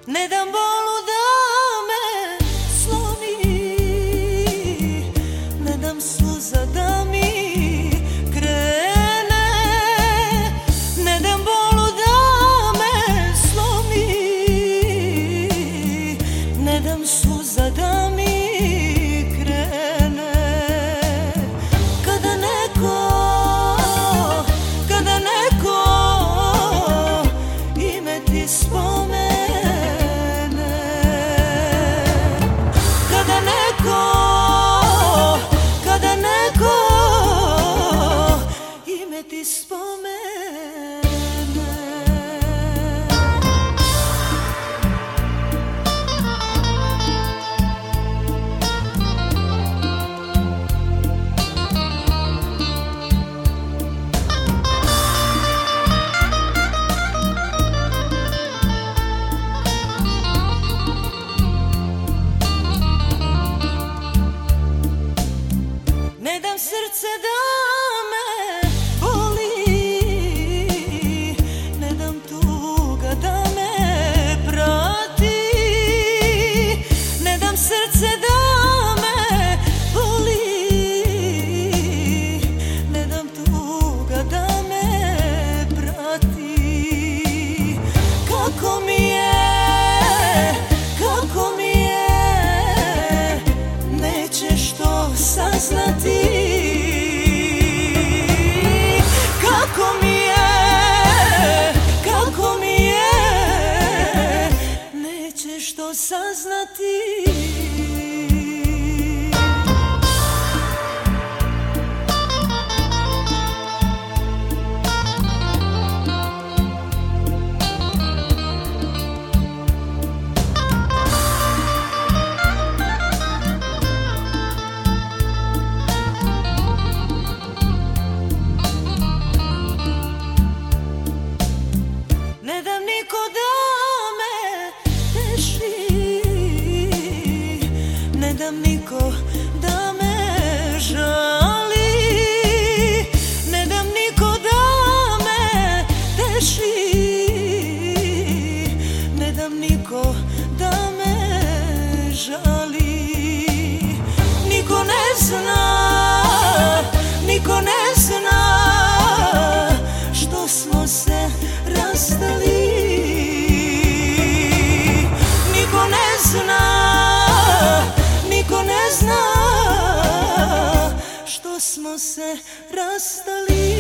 Ne dam bolu da me slomi, ne dam suza da mi krene, ne dam bolu da me slomi, ne dam suza da mi krene. Kada neko ime ti spomene, kada neko ime ti spomene. Ne dam srce da me boli, ne dam tuga da me prati, ne dam srce da me boli, ne dam tuga da me prati. Kako mi je, nećeš to saznati. Kako mi je, nećeš to saznati. Ne dam niko da me teši, ne dam niko da me žali, ne dam niko da me teši, ne dam niko da me žali. Niko ne zna što smo se rastali. Niko ne zna što smo se rastali.